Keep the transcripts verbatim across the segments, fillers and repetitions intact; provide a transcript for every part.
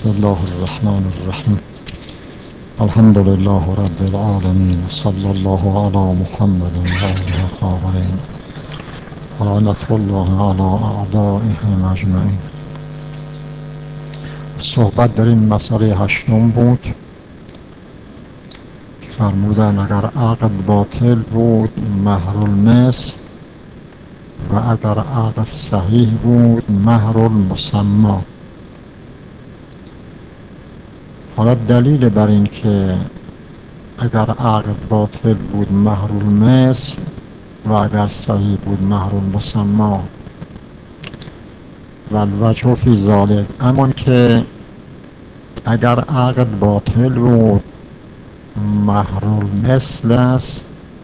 بسم الله الرحمن الرحیم. الحمد لله رب العالمین، صلی الله علی محمد و آله الطاهرین و لعنة الله علی اعدائهم اجمعین. صحبت در این مسئله هشتم بود که فرمودن اگر عقد باطل بود مهر المثل و اگر عقد صحیح بود مهر المسمی. حالا دلیل بر این که اگر عقد باطل بود مهر المثل و اگر صحیح بود مهر المسمی و الوجه فی ذلک، اما که اگر عقد باطل بود مهر المثل است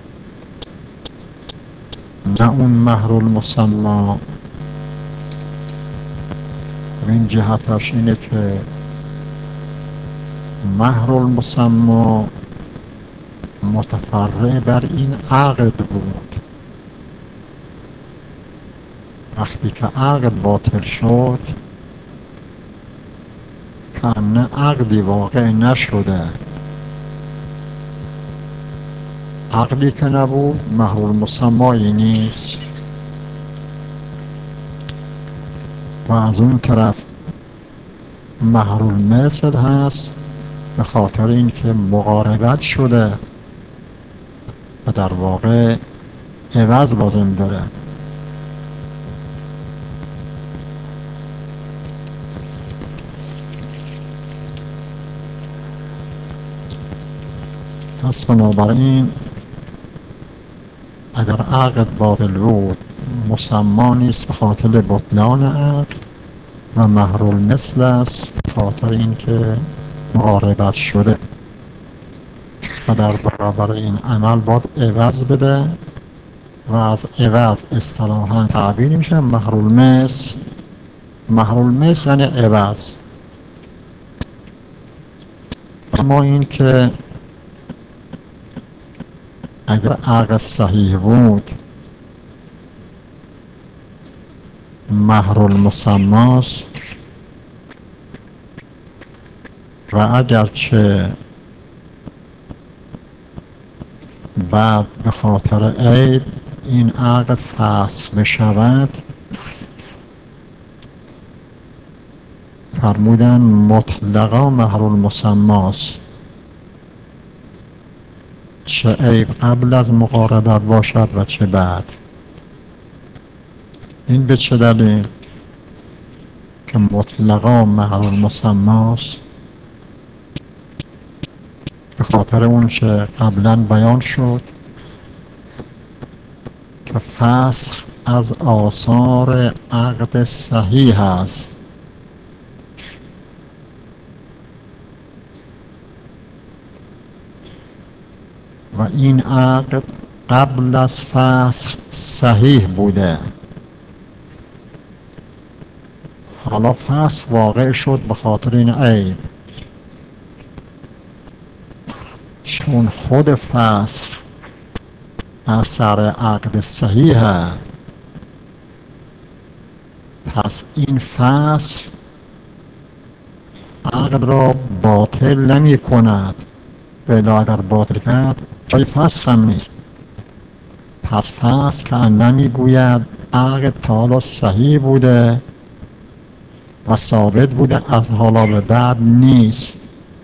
نه اون مهر المسمی. این جهتش اینه که مهر المسمی متفرع بر این عقد بود. وقتی که عقد باطل شد کأنه عقدی واقع نشده، عقدی که نبود مهر المسمی نیست. و از اون طرف مهر المثل هست به خاطر اینکه مقاربت شده و در واقع عوض لازم داره. پس بنابراین اگر عقد باطل بود مسمی نیست به خاطر بطلان عقد و مهر المثل است به خاطر اینکه مقاربت شده و در برابر این عمل باید عوض بده و از عوض اصطلاحاً تعبیر میشه مهر المثل. مهر المثل یعنی عوض. اما این که اگر عقد صحیح بود مهر المسمی است و اگرچه بعد به خاطر عیب این عقد فسخ بشود فرمودن مطلقا مهر المسمی است، چه عیب قبل از مقاربت باشد و چه بعد. این به چه دلیل که مطلقا مهر المسمی است؟ به خاطر اون که قبلا بیان شد که فسخ از آثار عقد صحیح است. و این عقد قبل از فسخ صحیح بوده، حالا فسخ واقع شد به خاطر این عیب. چون خود فسخ اثر عقد صحیح، پس این فسخ عقد را باطل نمی کند، ولی اگر باطل کرد جای فسخ هم نیست. پس فسخ که نمی گوید عقد تا حالا صحیح بوده و ثابت بوده از حالا به بعد نیست.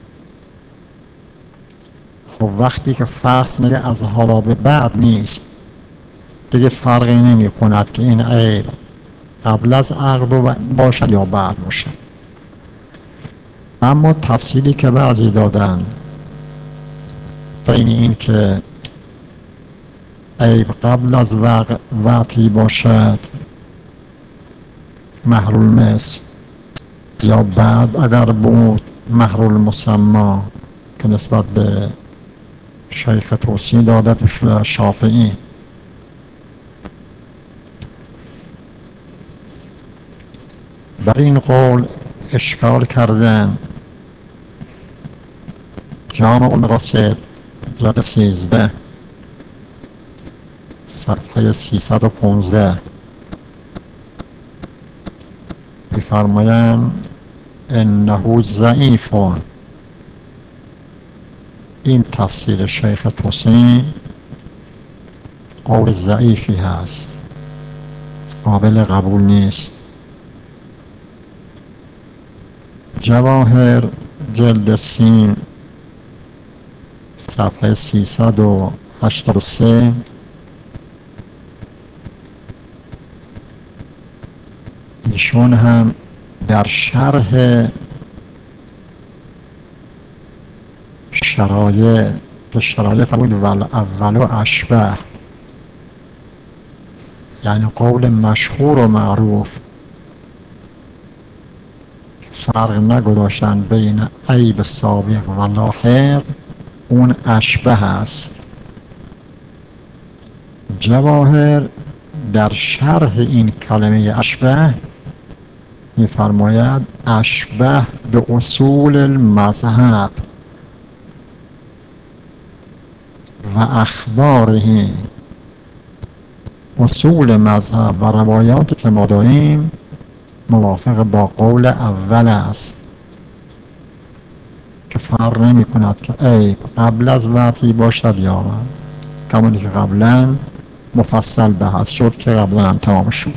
خب وقتی که فسخ میگه از حالا به بعد نیست دیگه فرقی نمی کند که این عیب قبل از عقد باشد یا بعد باشد. اما تفصیلی که بعضی دادن بین این که عیب قبل از وقتی باشد مهر المثل یا بعد اگر بود مهر المسمی که نسبت به شیخ توصیه داده شافعی. بر این قول اشکال کردن جامع المقاصد جلد سیزده صفحه سیصد و پانزده می‌فرمایند انه ضعیف. این تفسیر شیخ توسی قول ضعیفی هست، قابل قبول نیست. جواهر جلد سین صفحه سیصد و هشتاد و سه ایشون هم در شرح شرایع که شرایع فرمود ول اول و اشبه، یعنی قول مشهور و معروف، فرق نگذاشتن بین عیب سابق و لاحق، اون اشبه است. جواهر در شرح این کلمه اشبه می‌فرماید اشبه به اصول المذهب و اخباره. اصول مذهب و روایاتی که ما داریم موافق با قول اول است که فرق نمی کند که عیب قبل از وحی باشد یا من، کمانی که قبلا مفصل بحث شد که قبلا هم تمام شد.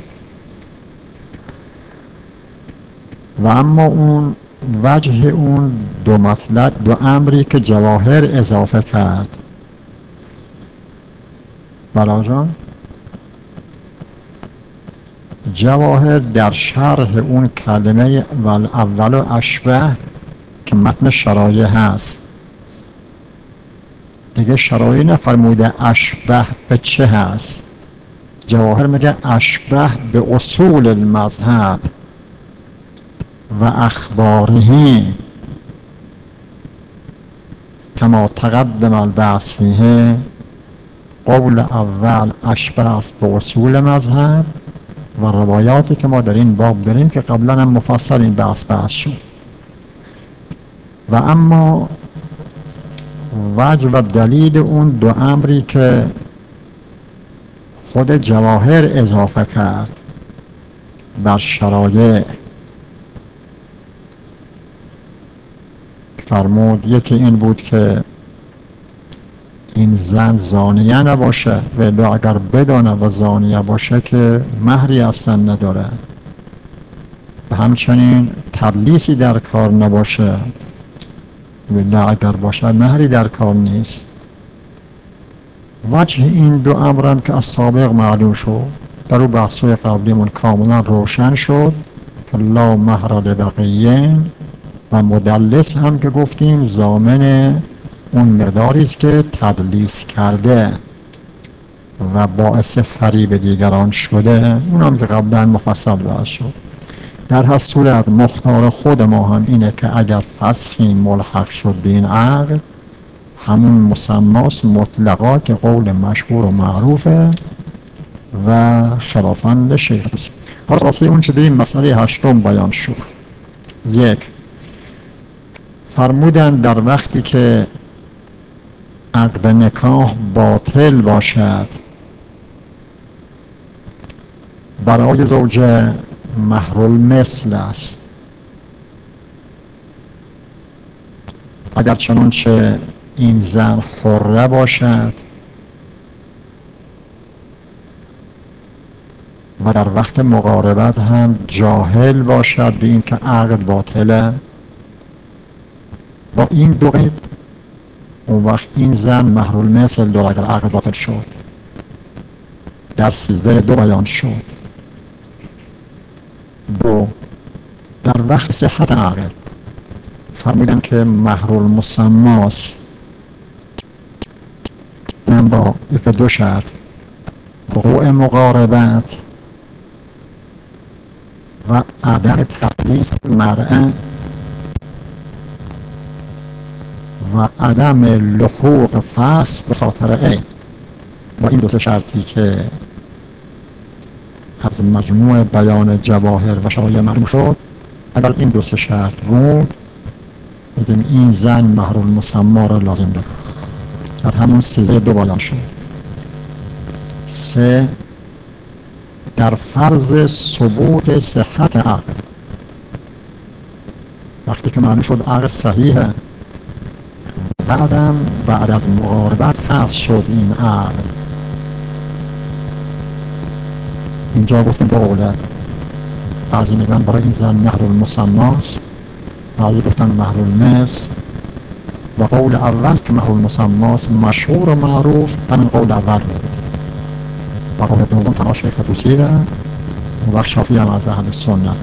و اما اون وجه اون دو مطلب، دو امری که جواهر اضافه کرد. بلا جان، جواهر در شرح اون کلمه ول اول و اشبه که متن شرایع هست، دیگه شرایع نفرموده اشبه به چه هست. جواهر میگه اشبه به اصول المذهب و اخباره کما تقدم البحث فیه. قول اول اشبه است به اصول مذهب و روایاتی که ما در این باب داریم که قبلا هم مفصل این بحث بحث شد. و اما وجه و دلیل اون دو امری که خود جواهر اضافه کرد بر شرایع، فرمود یکی این بود که این زن زانیه نباشه، و اگر بدانه و زانیه باشه که مهری اصلا نداره، و همچنین تدلیسی در کار نباشه، و اگر باشه مهری در کار نیست. وجه این دو امرم که از سابق معلوم شد، در او بحثوی قبلیمون کاملا روشن شد که لا مهر لبقیین، و مدلس هم که گفتیم ضامن اون مقداری است که تدلیس کرده و باعث فریب دیگران شده، اون هم که قبلا مفصل بحث شد. در هر صورت مختار خود ما هم اینه که اگر فسخی ملحق شد به این عقد، همون مسماس مطلقا که قول مشهور و معروفه و خلافاً شیخ است. حالا واسه اون چه به این مسئله هشتم بیان شد. یک، فرمودن در وقتی که عقد نکاح باطل باشد، برای زوجه مهر المثل است. اگر چنانچه این زن حره باشد و در وقت مقاربت هم جاهل باشد به این که عقد باطله، با این دو قید اون وقت این زن مهر المثل دو اگر عقد باطل شد. در سیزده دو بیان شد. دو، در وقت صحت عقد فرمودن که مهر المسماس من با یک دو شرط: وقوع مقاربت و عدم تدلیس مرأة و عدم لحوق فصل به خاطر عیب. با این دو سه شرطی که از مجموع بیان جواهر و شرایع معلوم شد، اگر این دو سه شرط بود، میگیم این زن مهر المسما را لازم داره. در همون سیزده دو بیان شد. سه، در فرض ثبوت صحت عقد، وقتی که معلوم شد عقد صحیحه، بعدم بعد از مقاربت فصل شد این عقد. اینجا گفتیم با قولت بعضی میگن برای این زن مهر المسماست، بعضی گفتن مهر المثل، و قول اول که مهر المسماست مشهور و معروف همین قول اول بود، و قول دوم تنها شیخ طوسیه و شافعی هم از اهل سنت.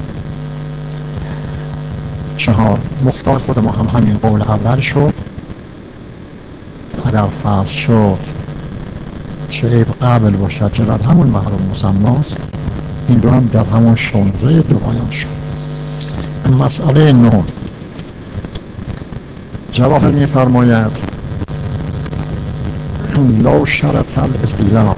چهار، مختار خود ما هم همین قول اول شد. اگر فرض شد چه عیب قبل باشد چه بعد همون مهر المسماست، این دو هم در همون شانزه دو بیان شد. مسئله نه، جواهر می فرماید لو شرط الاستیلاء.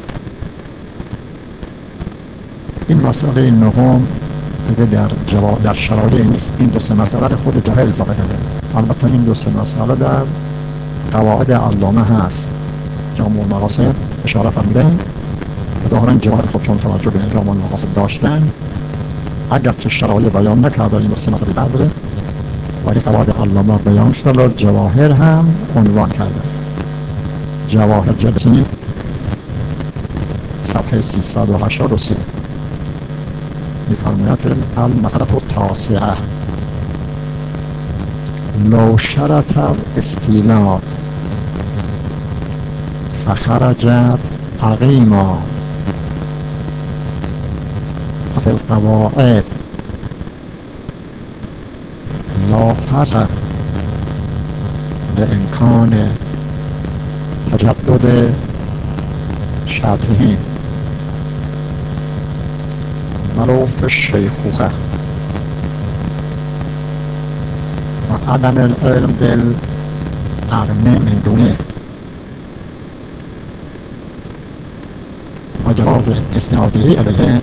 این مسئله نهم دیگه در جواب در شرایط نیست، این دو سه مسئله خود جواهر اضافه کرده. البته این دو سه مسئله در قواعد علامه هست، جامع المقاصد اشاره فرمودن. ظاهرا جواهر خود چون توجه به جامع المقاصد داشتن، اگر که شرایط بیان نکرده این دو سه مسئله بعد، ولی قواعد علامه بیان شده و جواهر هم عنوان کرده. جواهر جلسی صفحه سیصد و هشتاد و سه می‌فرماید که المسألة التاسعة لو شرط الاستیلاء فخرجت عقیما ففي القواعد لا فسخ لإمکان تجدد شرطه ولو في الشيخوخة وعدم العلم بالعقد من دونه وجواز استناده إليه.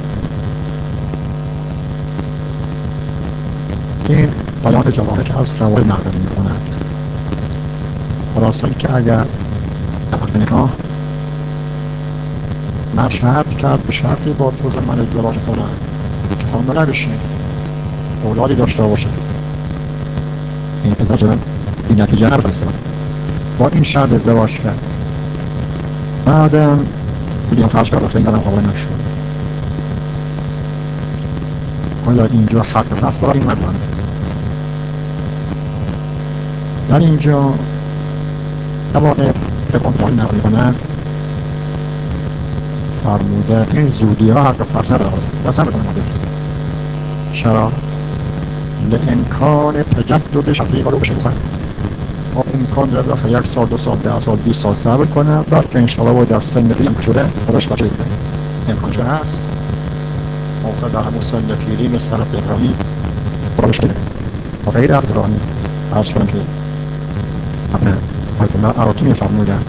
این بیان جواهر که از قواعد نقل می کند. خلاصه که اگر عقد نکاح من شرط کرد به شرطی با تو من ازدواج کنم که خانده نبشیم، اولادی داشته باشه، این ازدواج این نتیجه نرسید، با این شرط ازدواج کرد، بعدم بیدیم خرج کرد و خیلی دارم قابل نشد. آیا اینجا حق فصل دارد این مردم؟ در اینجا نباید به قنبال نقلی کنند فرموده این زودی ها حق فصل دارد فصل بکنه مادر. چرا؟ لامکان تجدد شرطی رو بشه بکنه، ما امکان داره که یک سال دو سال ده سال بیست سال صبر کنه، بعد که انشاءالله باید در سن پیری هم شده خودش بچه بکنه. امکان چه هست؟ موقع در همون سن پیری مثل حضرت ابراهیم خودش بکنه و غیر از ابراهیم عرض کنم که همه آیت الله عراقی فرمودن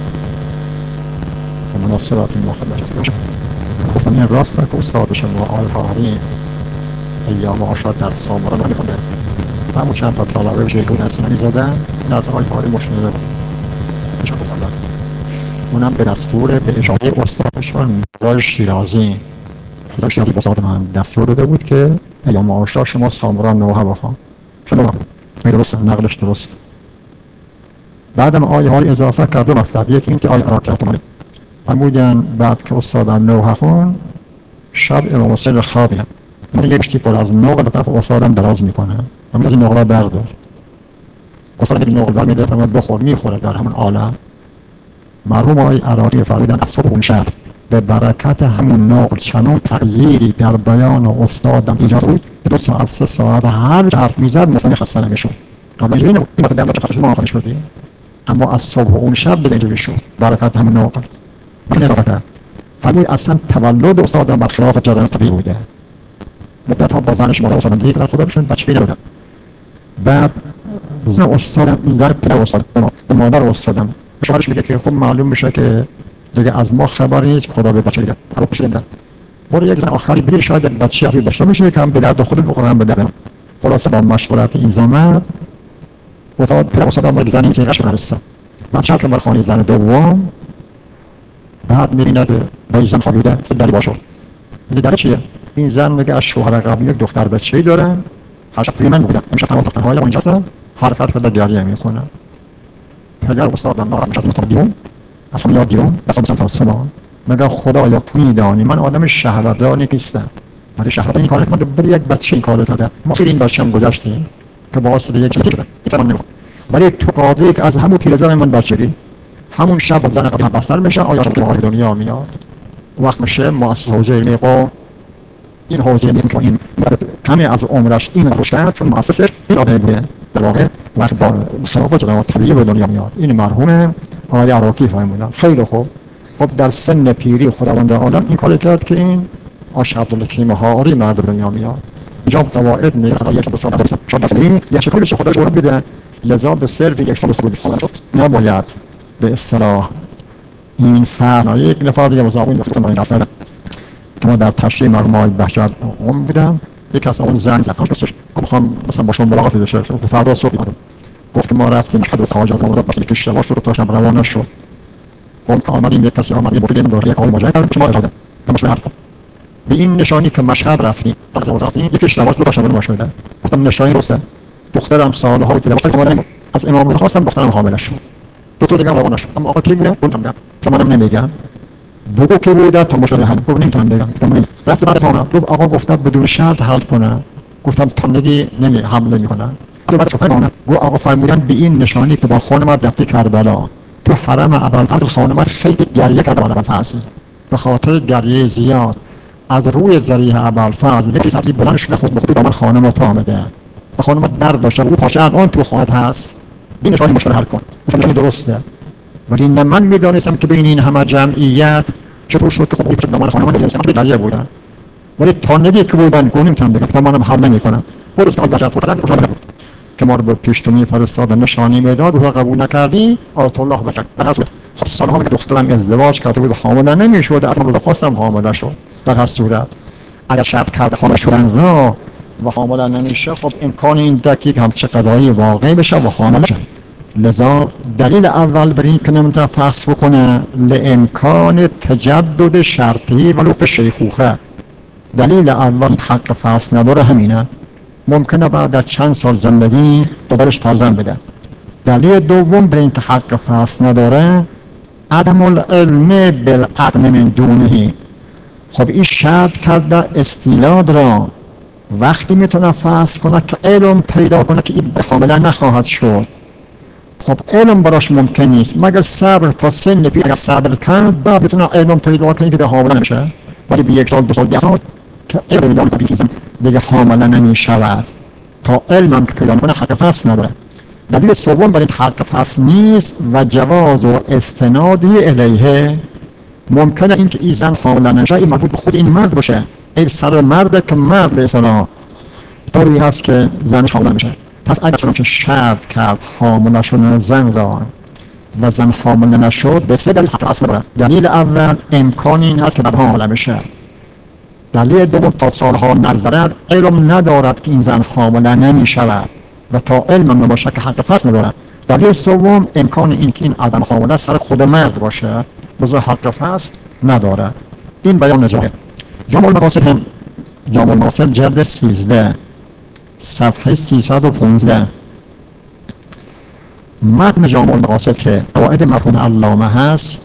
و مناسبات مخدرت باشه. گفتم این راست که استادش ما آل حاری ایام آشاد در سامرا نمیخونده و همون چند تا طالبه بشه که اون اصلا نمیزادن، این از آل حاری مشنده بود بشه گفتم اونم به دستور به اجازه استادشان میرزای شیرازی. میرزای شیرازی استاد من دستور داده بود که ایام آشاد شما سامرا نوحه بخواه شما بخواه می درست نقلش درست. بعدم آیه های اضافه کرد و مطلب یکی این که آیه عراق کرد فرمودن بعد که استادم نوحه خون شب امام حسین خوابی هم من یک بشتی پر از نقل به طرف استادم دراز میکنه و من از این نقل بردار استاد این نقل برمیده فرمود بخور میخوره در همون عالم. مرحوم آیه عراقی فرمودن از صبح اون شب به برکت همون نقل چنان تغییری در بیان استادم ایجاد بود دو ساعت سه ساعت هر حرف میزد مثلا خسته نمیشد. قبل اینجوری نبود این وقت در بچه خسته ما خانش بودیم، اما از صبح اون شب به اینجوری شد برکت همون نقل. من اضافه کرد فرمود اصلا تولد استادم برخلاف جریان طبیعی بوده، مدت ها با زنش مادر استادم دیگه خدا بشون بچه‌ای نبودن. بعد زن استادم زن پدر استادم مادر استادم شوهرش میگه که خب معلوم میشه که دیگه از ما خبری نیست خدا به بچه دیگه رو پشیدن برو یک زن آخری بگیر شاید بچه ازی داشته میشه که هم به درد خودت بخوره هم به درد. خلاصه با مشورت این زمان استاد پدر استادم با زن این چیزش نرسید. من شرط بر خانه زن دوم بعد میبینه که با این زن خوابیده سه دری باشد. میگه در چیه؟ این زن میگه از شوهر قبلی یک دختر بچه‌ای دارن هر شب توی من بودم، امشب تمام تختن‌های لب اینجاستم، حرکت کرده گریه میکنم. پدر استادم ناراحت میشه از من بیرون، از هم یاد بیرون، بسام بسام تا سما. مگه خدایا تو میدانی من آدم شهوترانی نیستم. ولی شهوت این کارت من بر یک بچه این کارو کرده. ما خیلی این بچه‌ام گذاشتیم که باعث به یک چیزی شده. اینا نمی‌خوام. ولی تو قاضی که از همون پیرزن من بچگی همون شب زن قدم بستر میشه آیا تو وارد دنیا میاد. وقت میشه مؤسسه حوزه علمی قم این حوزه علمی که این کمی از عمرش این روش کرد چون مؤسسش این آدم بوده در واقع وقت با خلافات جناب طبیعی به دنیا میاد. این مرحوم آقای عراقی فرمودن. خیلی خوب. خب در سن پیری خداوند عالم این کاری کرد که این آشعبدالکریم هاری مرد دنیا میاد. اینجا قواعد میگه یک دو سال درس شد بس این یک شکلی که خودش قرار بده. لذا به صرف یک سال سال خواهد نباید به اصطلاح این فرنا یک نفر دیگه مزاقون وقتی من رفتم که ما در تشریح مرحوم آقای بهجت اون بودم. یک از اون زنگ زد خواست گفتم مثلا با شما ملاقات داشته که فردا صبح اومدم گفت که ما رفتیم حضرت خواجه از آموزاد بخشی که اشتباه شد تا شب روانه شد. گفت که آمدیم یک کسی آمد یه بطیل داره یک آقای ماجرا کرد که ما اجازه تماشا حرف به این نشانی که مشهد رفتیم از آموزاد یک اشتباه دو تا شب ما شده. گفتم نشانی درسته. دخترم سالها بود که اومدم از امام رضا خواستم دخترم حامله شد. دو تا دیگه روانه شد. اما آقا کی بوده؟ گفتم میگم شما من نمیگم. بگو که بوده تا مشکل حل کنم نمیتونم بگم. رفت بعد از گفت آقا گفتم بدون شرط حل کنه. گفتم تندگی نمی حمله میکنن. تو بعد چطور کنه؟ گفت آقا فرمودن به این نشانی که با خانم رفتی کربلا تو حرم ابوالفضل خانم خیلی گریه کرد بالا ابوالفضل به خاطر گریه زیاد از روی ذریح ابوالفضل یکی سبزی بلند شده خود بخوری با من خانم تو آمده و خانم درد داشته او پاشه الان تو خواهد هست این نشانی مشکل حل کن. گفتم درسته ولی نه من میدانستم که بین این همه جمعیت چطور شد که خب خود من خانم نمیدونستم که گریه بودن ولی تا نگی که بودن گو نمیتونم بگم تا منم حل نمیکنم. برو سال بچه فرصت بود که ما رو به پیشتونی فرستاد نشانی میداد و قبول نکردی آیت الله بچه در اصل خب سالها که دخترم ازدواج کرده بود حامله نمیشد از من خواستم حامله شد. در هر صورت اگر شرط کرده حامله شدن را و حامله نمیشه خب امکان این دقیق هم چه قضایی واقعی بشه و حامله شد. لذا دلیل اول بر این که نمیتونه فحص بکنه لامکان تجدد شرطی ولو به شیخوخه. دلیل اول حق فحص نداره همینه. ممکنه بعد از چند سال زندگی دادرش فرزند بده. دلیل دوم بر این که حق فحص نداره عدم العلم بالعدم من دونه. خب این شرط کرده استیلاد را وقتی میتونه فحص کنه که علم پیدا کنه که این حامله نخواهد شد. خب علم براش ممکن نیست مگر صبر تا سن پیر اگر صبر کرد بعد بتونه علم پیدا کنه که ده حامله نمیشه. ولی به یک سال دو سال ده سال که علم پیدا کنه دیگه حامله نمیشود تا علم هم که پیدا کنه حق فحص نداره. دلیل سوم برای حق فحص نیست و جواز و استنادی الیه. ممکنه این که این زن حامله نشه این مربوط به خود این مرد باشه. این سر مرد که مرد به اصطلاح طوری هست که زنش حامله میشه. پس اگر چون که شرط کرد حامله شدن زن را و زن حامله نشد به سه دلیل حق فحص نداره. دلیل اول امکان این هست که بعد حامله میشه. دلیل دوم تا سالها نگذرد علم ندارد که این زن حامله نمیشود و تا علم نباشه که حق فحص نداره. دلیل سوم امکان این که این آدم حامله سر خود مرد باشه بزرگ حق فحص نداره. این بیان نجاهه. جامع المقاصد هم جامع المقاصد جلد سیزده صفحه سیصد و پانزده متن جامع المقاصد که قواعد مرحوم علامه هست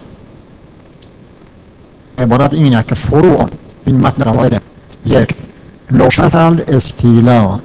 عبارت اینه که فروع این متن قواعد یک لوشت الاستیلاد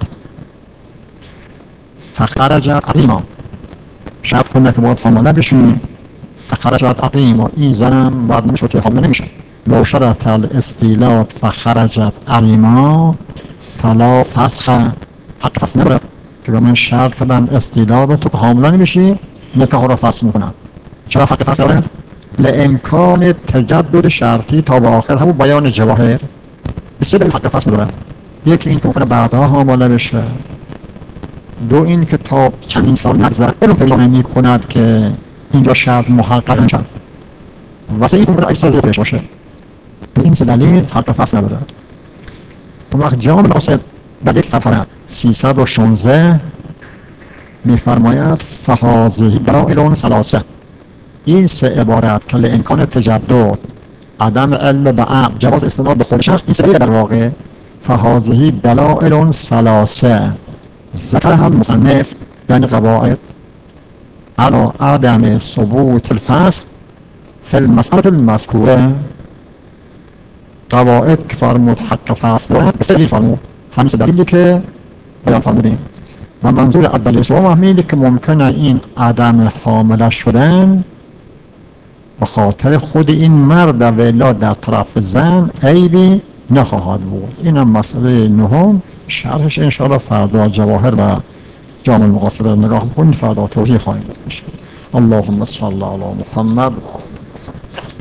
فخرجت عقیما شرط کنه که باید حامله بشیم فخرجت عقیما این زنم باید نمیشه که حامله نمیشه. لوشت الاستیلاد فخرجت عقیما فلا فسخ حق فسخ نداره که به من شرط کردن استیلاد تو که حامله نمیشی نکاح را فسخ میکنم. چرا حق فسخ داره؟ لامکان تجدد شرطی تا به آخر همون بیان جواهر بسیار دلیل حق فسخ نداره. یکی این که ممکنه بعدها حامله بشه. دو این که تا چندین سال نگذره علم پیدا نمی کند که اینجا شرط محقق نشد و سه این که ممکنه اجساز پیش باشه. به این سه دلیل حق فسخ نداره. اون وقت جامع المقاصد در یک صفحه سیصد و شانزده میفرماید فهذه دلائل ثلاثه. این سه عبارت که لامکان تجدد عدم علم به عقل جواز استناد به خود شخص این سه در واقع فهذه دلائل ثلاثه ذكرها المصنف يعني قواعد على عدم ثبوت الفصل في المسألة المذكورة. قواعد که فرمود حق فصل دارد به سری فرمود همین دلیلی که بیان فرمودیم و منظور اول سوم فهمیدیم که ممکنه این عدم حامله شدن به خاطر خود این مرد ولا در طرف زن عیبی نخواهد بود. اینم مسئله نهم، شرحش انشاءالله فردا جواهر و جامع المقاصد نگاه کنید، فردا توضیح خواهیم داد. اللهم صل علی محمد.